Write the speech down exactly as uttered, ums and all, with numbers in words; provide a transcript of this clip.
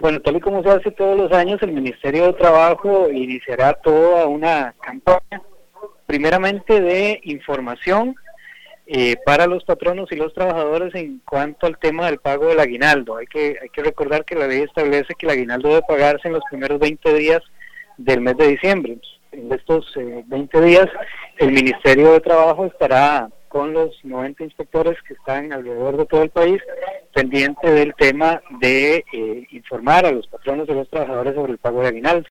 Bueno, tal y como se hace todos los años, el Ministerio de Trabajo iniciará toda una campaña, primeramente de información eh, para los patronos y los trabajadores en cuanto al tema del pago del aguinaldo. Hay que, hay que recordar que la ley establece que el aguinaldo debe pagarse en los primeros veinte días del mes de diciembre. En estos eh, veinte días, el Ministerio de Trabajo estará con los noventa inspectores que están alrededor de todo el país, pendiente del tema de eh, informar a los patronos y los trabajadores sobre el pago de aguinaldo.